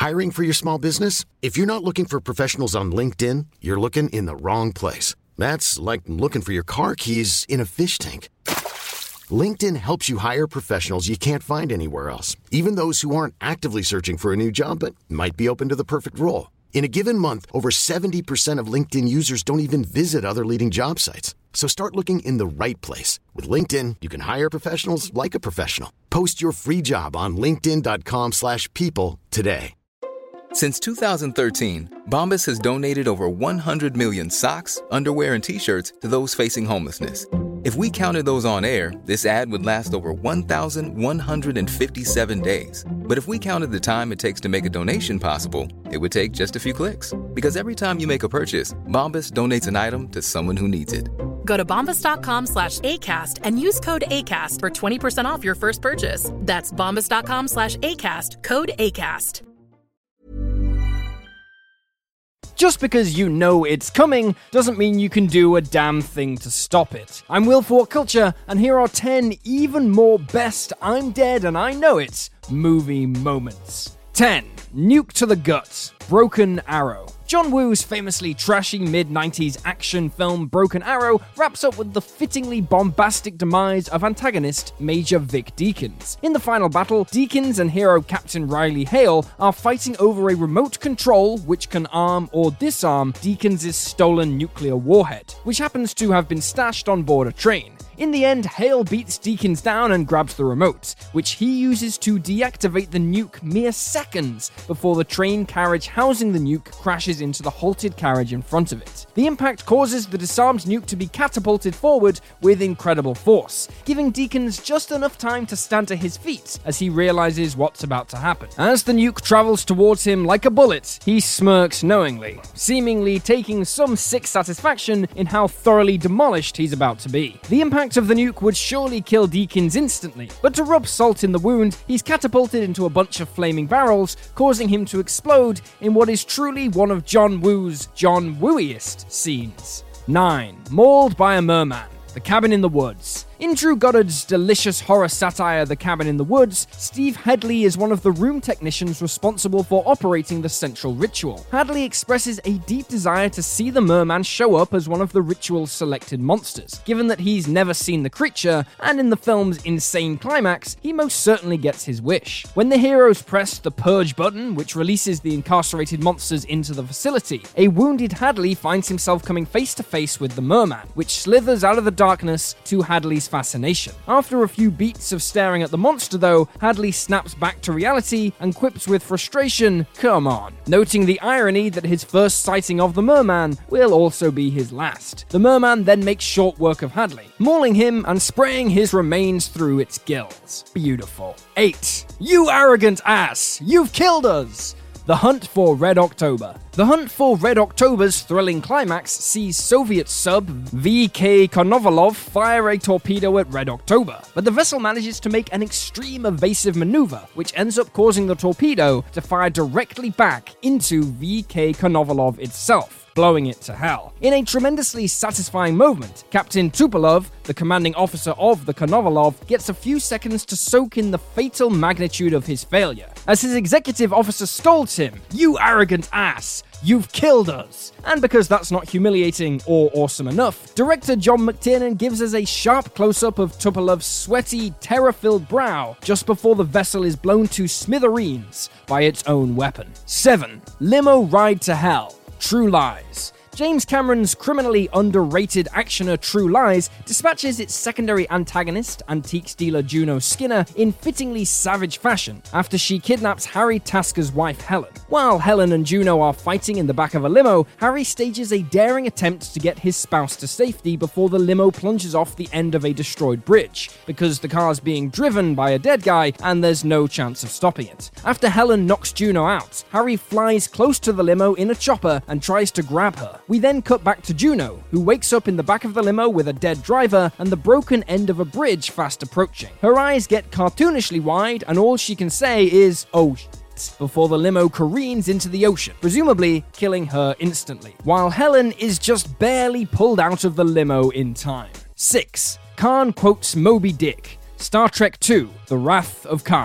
Hiring for your small business? If you're not looking for professionals on LinkedIn, you're looking in the wrong place. That's like looking for your car keys in a fish tank. LinkedIn helps you hire professionals you can't find anywhere else, even those who aren't actively searching for a new job but might be open to the perfect role. In a given month, over 70% of LinkedIn users don't even visit other leading job sites. So start looking in the right place. With LinkedIn, you can hire professionals like a professional. Post your free job on linkedin.com/people today. Since 2013, Bombas has donated over 100 million socks, underwear, and T-shirts to those facing homelessness. If we counted those on air, this ad would last over 1,157 days. But if we counted the time it takes to make a donation possible, it would take just a few clicks. Because every time you make a purchase, Bombas donates an item to someone who needs it. Go to bombas.com/ACAST and use code ACAST for 20% off your first purchase. That's bombas.com/ACAST, code ACAST. Just because you know it's coming doesn't mean you can do a damn thing to stop it. I'm Will for What Culture, and here are 10 even more best I'm dead and I know it movie moments. 10. Nuke to the Gut, Broken Arrow. John Woo's famously trashy mid-90s action film Broken Arrow wraps up with the fittingly bombastic demise of antagonist Major Vic Deakins. In the final battle, Deakins and hero Captain Riley Hale are fighting over a remote control which can arm or disarm Deakins' stolen nuclear warhead, which happens to have been stashed on board a train. In the end, Hale beats Deakins down and grabs the remote, which he uses to deactivate the nuke mere seconds before the train carriage housing the nuke crashes into the halted carriage in front of it. The impact causes the disarmed nuke to be catapulted forward with incredible force, giving Deakins just enough time to stand to his feet as he realizes what's about to happen. As the nuke travels towards him like a bullet, he smirks knowingly, seemingly taking some sick satisfaction in how thoroughly demolished he's about to be. The impact of the nuke would surely kill Deakins instantly, but to rub salt in the wound, he's catapulted into a bunch of flaming barrels, causing him to explode in what is truly one of John Woo's John Wooiest scenes. 9. Mauled by a Merman, The Cabin in the Woods. In Drew Goddard's delicious horror satire The Cabin in the Woods, Steve Hadley is one of the room technicians responsible for operating the central ritual. Hadley expresses a deep desire to see the merman show up as one of the ritual's selected monsters. Given that he's never seen the creature, and in the film's insane climax, he most certainly gets his wish. When the heroes press the purge button, which releases the incarcerated monsters into the facility, a wounded Hadley finds himself coming face to face with the merman, which slithers out of the darkness to Hadley's fascination. After a few beats of staring at the monster though, Hadley snaps back to reality and quips with frustration, "Come on," noting the irony that his first sighting of the merman will also be his last. The merman then makes short work of Hadley, mauling him and spraying his remains through its gills. Beautiful. 8. You arrogant ass! You've killed us! The Hunt for Red October. The Hunt for Red October's thrilling climax sees Soviet sub V.K. Konovalov fire a torpedo at Red October, but the vessel manages to make an extreme evasive maneuver, which ends up causing the torpedo to fire directly back into V.K. Konovalov itself, blowing it to hell. In a tremendously satisfying moment, Captain Tupolev, the commanding officer of the Konovalov, gets a few seconds to soak in the fatal magnitude of his failure, as his executive officer scolds him, "You arrogant ass! You've killed us!" And because that's not humiliating or awesome enough, director John McTiernan gives us a sharp close-up of Tupolev's sweaty, terror-filled brow just before the vessel is blown to smithereens by its own weapon. 7. Limo Ride to Hell. True Lies. James Cameron's criminally underrated actioner True Lies dispatches its secondary antagonist, antiques dealer Juno Skinner, in fittingly savage fashion after she kidnaps Harry Tasker's wife Helen. While Helen and Juno are fighting in the back of a limo, Harry stages a daring attempt to get his spouse to safety before the limo plunges off the end of a destroyed bridge, because the car's being driven by a dead guy and there's no chance of stopping it. After Helen knocks Juno out, Harry flies close to the limo in a chopper and tries to grab her. We then cut back to Juno, who wakes up in the back of the limo with a dead driver and the broken end of a bridge fast approaching. Her eyes get cartoonishly wide and all she can say is, "Oh shit," before the limo careens into the ocean, presumably killing her instantly, while Helen is just barely pulled out of the limo in time. 6. Khan quotes Moby Dick. Star Trek II, The Wrath of Khan.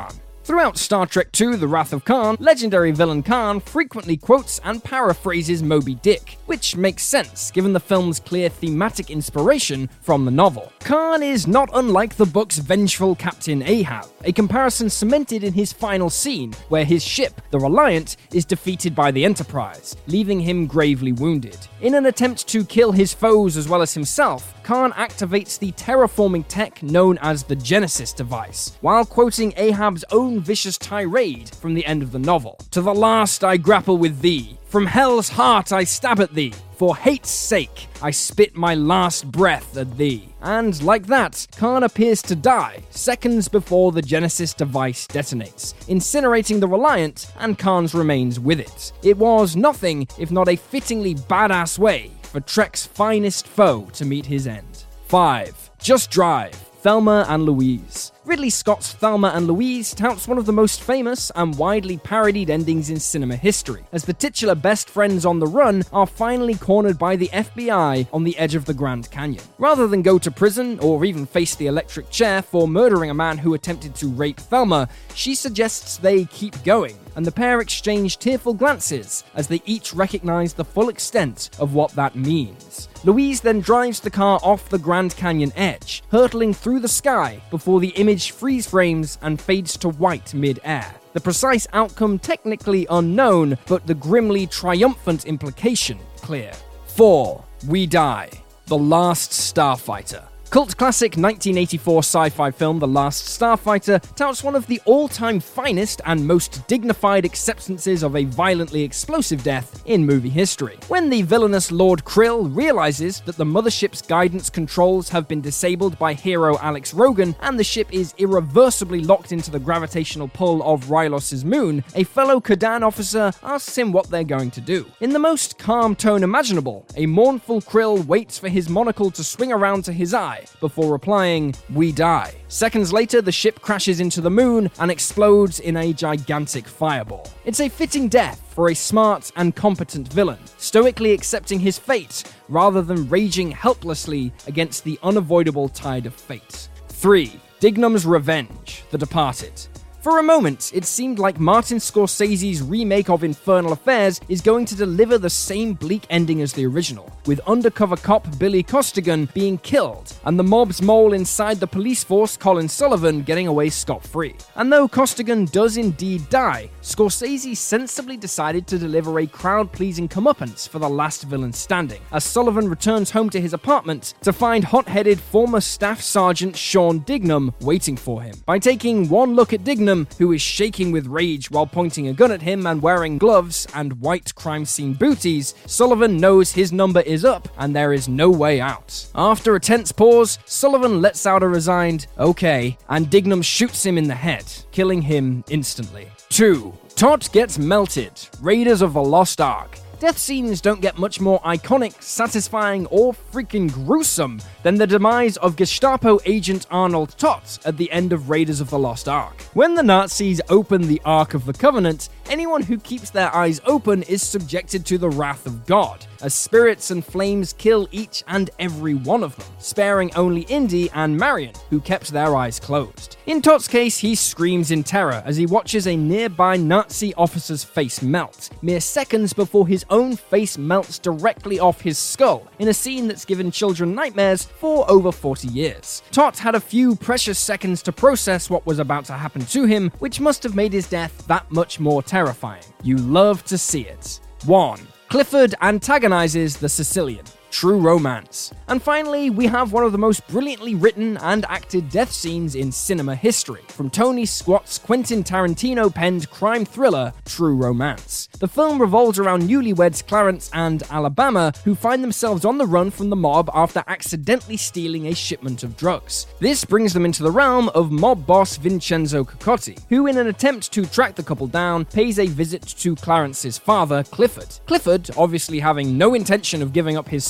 Throughout Star Trek II: The Wrath of Khan, legendary villain Khan frequently quotes and paraphrases Moby Dick, which makes sense given the film's clear thematic inspiration from the novel. Khan is not unlike the book's vengeful Captain Ahab, a comparison cemented in his final scene, where his ship, the Reliant, is defeated by the Enterprise, leaving him gravely wounded. In an attempt to kill his foes as well as himself, Khan activates the terraforming tech known as the Genesis device, while quoting Ahab's own vicious tirade from the end of the novel. "To the last I grapple with thee. From hell's heart I stab at thee. For hate's sake, I spit my last breath at thee." And like that, Khan appears to die seconds before the Genesis device detonates, incinerating the Reliant and Khan's remains with it. It was nothing if not a fittingly badass way for Trek's finest foe to meet his end. 5. Just Drive. Thelma and Louise. Ridley Scott's Thelma and Louise touts one of the most famous and widely parodied endings in cinema history, as the titular best friends on the run are finally cornered by the FBI on the edge of the Grand Canyon. Rather than go to prison or even face the electric chair for murdering a man who attempted to rape Thelma, she suggests they keep going, and the pair exchange tearful glances as they each recognize the full extent of what that means. Louise then drives the car off the Grand Canyon edge, hurtling through the sky before the image freeze frames and fades to white mid-air. The precise outcome technically unknown, but the grimly triumphant implication clear. 4. We Die. The Last Starfighter. Cult classic 1984 sci-fi film The Last Starfighter touts one of the all-time finest and most dignified acceptances of a violently explosive death in movie history. When the villainous Lord Krill realizes that the mothership's guidance controls have been disabled by hero Alex Rogan and the ship is irreversibly locked into the gravitational pull of Rylos's moon, a fellow Kadan officer asks him what they're going to do. In the most calm tone imaginable, a mournful Krill waits for his monocle to swing around to his eye before replying, "We die." Seconds later, the ship crashes into the moon and explodes in a gigantic fireball. It's a fitting death for a smart and competent villain, stoically accepting his fate rather than raging helplessly against the unavoidable tide of fate. 3. Dignam's Revenge. The Departed. For a moment, it seemed like Martin Scorsese's remake of Infernal Affairs is going to deliver the same bleak ending as the original, with undercover cop Billy Costigan being killed, and the mob's mole inside the police force, Colin Sullivan, getting away scot-free. And though Costigan does indeed die, Scorsese sensibly decided to deliver a crowd-pleasing comeuppance for the last villain standing, as Sullivan returns home to his apartment to find hot-headed former Staff Sergeant Sean Dignam waiting for him. By taking one look at Dignam, who is shaking with rage while pointing a gun at him and wearing gloves and white crime scene booties, Sullivan knows his number is up and there is no way out. After a tense pause, Sullivan lets out a resigned, "Okay," and Dignam shoots him in the head, killing him instantly. 2. Todt Gets Melted. Raiders of the Lost Ark. Death scenes don't get much more iconic, satisfying, or freaking gruesome than the demise of Gestapo agent Arnold Todt at the end of Raiders of the Lost Ark. When the Nazis open the Ark of the Covenant, anyone who keeps their eyes open is subjected to the wrath of God, as spirits and flames kill each and every one of them, sparing only Indy and Marion, who kept their eyes closed. In Todt's case, he screams in terror as he watches a nearby Nazi officer's face melt, mere seconds before his own face melts directly off his skull, in a scene that's given children nightmares for over 40 years. Todt had a few precious seconds to process what was about to happen to him, which must have made his death that much more terrifying. You love to see it. 1. Clifford antagonizes the Sicilian. True romance. And finally, we have one of the most brilliantly written and acted death scenes in cinema history, from Tony Scott's Quentin Tarantino-penned crime thriller, True Romance. The film revolves around newlyweds Clarence and Alabama, who find themselves on the run from the mob after accidentally stealing a shipment of drugs. This brings them into the realm of mob boss Vincenzo Cocotti, who, in an attempt to track the couple down, pays a visit to Clarence's father, Clifford. Clifford, obviously having no intention of giving up his son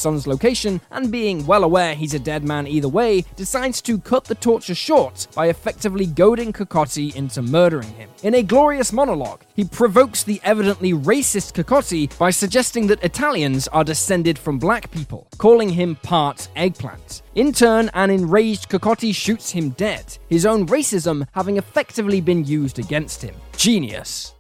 son's location, and being well aware he's a dead man either way, decides to cut the torture short by effectively goading Cocotti into murdering him. In a glorious monologue, he provokes the evidently racist Cocotti by suggesting that Italians are descended from black people, calling him part eggplant. In turn, an enraged Cocotti shoots him dead, his own racism having effectively been used against him. Genius.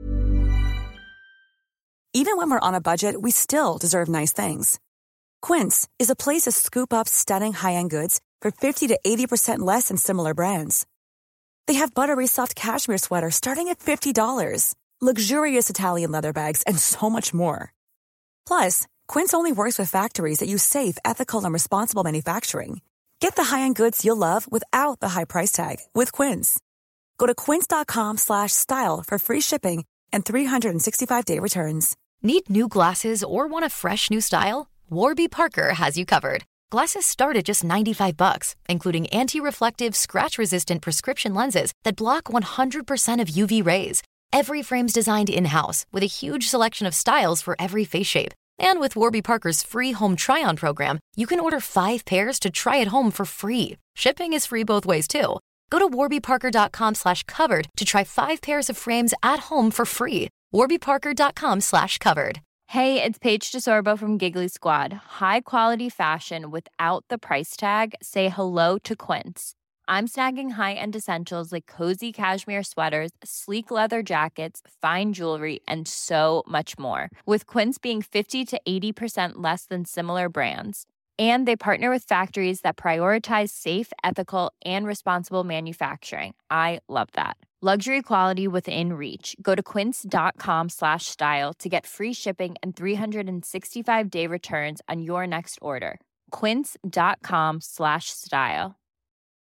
Even when we're on a budget, we still deserve nice things. Quince is a place to scoop up stunning high-end goods for 50 to 80% less than similar brands. They have buttery soft cashmere sweaters starting at $50, luxurious Italian leather bags, and so much more. Plus, Quince only works with factories that use safe, ethical, and responsible manufacturing. Get the high-end goods you'll love without the high price tag with Quince. Go to quince.com/style for free shipping and 365-day returns. Need new glasses or want a fresh new style? Warby Parker has you covered. Glasses start at just $95, including anti-reflective, scratch-resistant prescription lenses that block 100% of UV rays. Every frame's designed in-house with a huge selection of styles for every face shape. And with Warby Parker's free home try-on program, you can order 5 pairs to try at home for free. Shipping is free both ways, too. Go to warbyparker.com/covered to try 5 pairs of frames at home for free. warbyparker.com/covered. Hey, it's Paige DeSorbo from Giggly Squad. High quality fashion without the price tag. Say hello to Quince. I'm snagging high-end essentials like cozy cashmere sweaters, sleek leather jackets, fine jewelry, and so much more. With Quince being 50 to 80% less than similar brands. And they partner with factories that prioritize safe, ethical, and responsible manufacturing. I love that. Luxury quality within reach. Go to quince.com/style to get free shipping and 365-day returns on your next order. Quince.com/style.